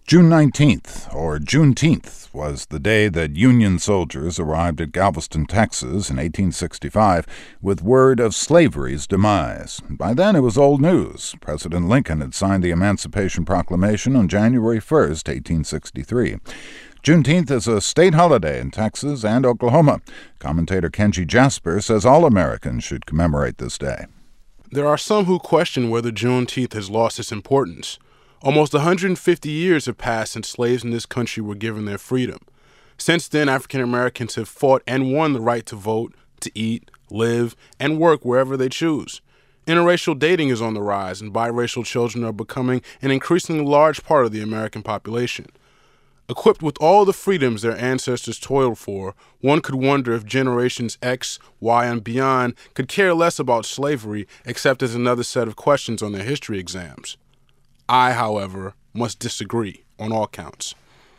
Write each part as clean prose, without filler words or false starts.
June 19th, or Juneteenth, was the day that Union soldiers arrived at Galveston, Texas in 1865 with word of slavery's demise. By then it was old news. President Lincoln had signed the Emancipation Proclamation on January 1st, 1863. Juneteenth is a state holiday in Texas and Oklahoma. Commentator Kenji Jasper says all Americans should commemorate this day. There are some who question whether Juneteenth has lost its importance. Almost 150 years have passed since slaves in this country were given their freedom. Since then, African Americans have fought and won the right to vote, to eat, live, and work wherever they choose. Interracial dating is on the rise, and biracial children are becoming an increasingly large part of the American population. Equipped with all the freedoms their ancestors toiled for, one could wonder if generations X, Y, and beyond could care less about slavery except as another set of questions on their history exams. I, however, must disagree on all counts.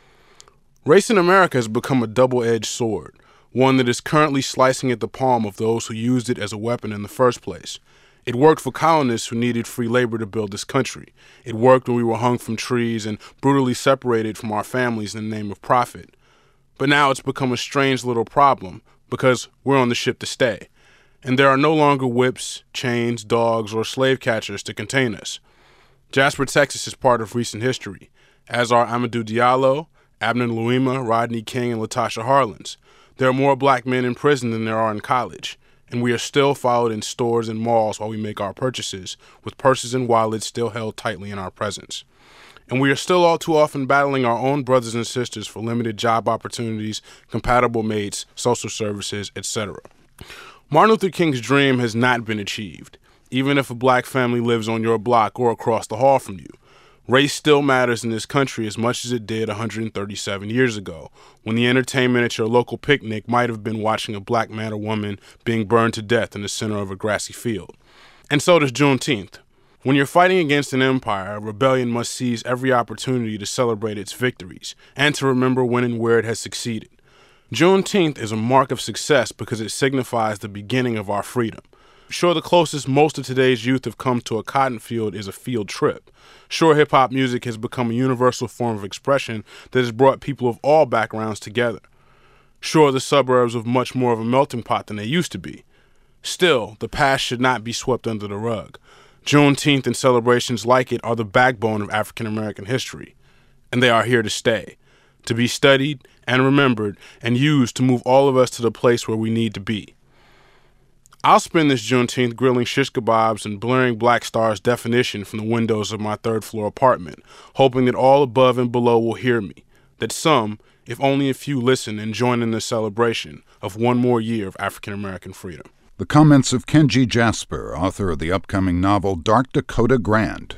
Race in America has become a double-edged sword, one that is currently slicing at the palm of those who used it as a weapon in the first place. It worked for colonists who needed free labor to build this country. It worked when we were hung from trees and brutally separated from our families in the name of profit. But now it's become a strange little problem because we're on the ship to stay, and there are no longer whips, chains, dogs, or slave catchers to contain us. Jasper, Texas is part of recent history, as are Amadou Diallo, Abner Louima, Rodney King, and Latasha Harlins. There are more black men in prison than there are in college, and we are still followed in stores and malls while we make our purchases, with purses and wallets still held tightly in our presence. And we are still all too often battling our own brothers and sisters for limited job opportunities, compatible mates, social services, etc. Martin Luther King's dream has not been achieved, even if a black family lives on your block or across the hall from you. Race still matters in this country as much as it did 137 years ago, when the entertainment at your local picnic might have been watching a black man or woman being burned to death in the center of a grassy field. And so does Juneteenth. When you're fighting against an empire, a rebellion must seize every opportunity to celebrate its victories and to remember when and where it has succeeded. Juneteenth is a mark of success because it signifies the beginning of our freedom. Sure, the closest most of today's youth have come to a cotton field is a field trip. Sure, hip-hop music has become a universal form of expression that has brought people of all backgrounds together. Sure, the suburbs are much more of a melting pot than they used to be. Still, the past should not be swept under the rug. Juneteenth and celebrations like it are the backbone of African American history, and they are here to stay, to be studied and remembered and used to move all of us to the place where we need to be. I'll spend this Juneteenth grilling shish kebabs and blaring Black Star's Definition from the windows of my third-floor apartment, hoping that all above and below will hear me, that some, if only a few, listen and join in the celebration of one more year of African American freedom. The comments of Kenji Jasper, author of the upcoming novel Dark Dakota Grand.